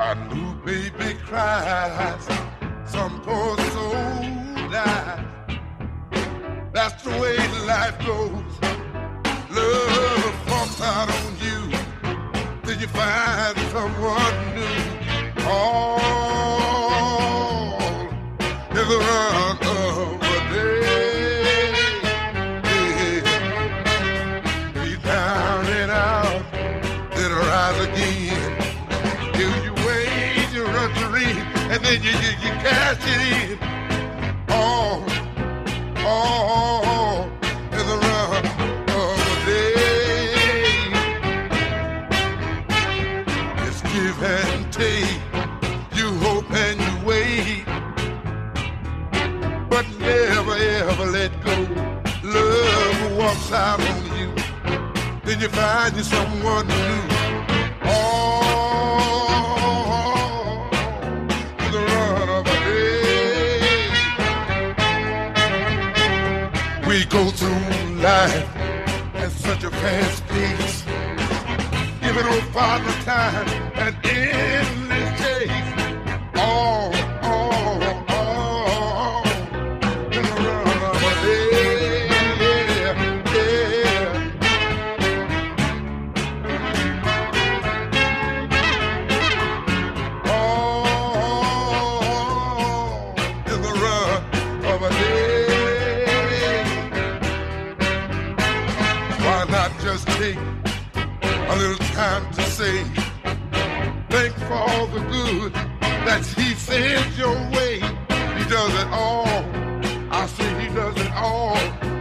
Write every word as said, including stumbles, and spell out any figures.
A new baby cries, some poor soul dies. That's the way life goes. Love falls out on you, then you find someone new. All is a run of a day. Yeah. Be down and out, then rise again. If you wait, you run to read, and then you, you, you cash it in. All, all is a run of a day. It's give and take, you hope and you wait, but never ever let go. Love walks out on you, then you find you someone new. All is a run of a day. We go through life at such a fast pace, giving our father time and endless chase. All, all, all in the run of a day. Yeah, yeah. All in the run of a day. Why not just take a little time to say thank for all the good that he sends your way. He does it all. I say he does it all.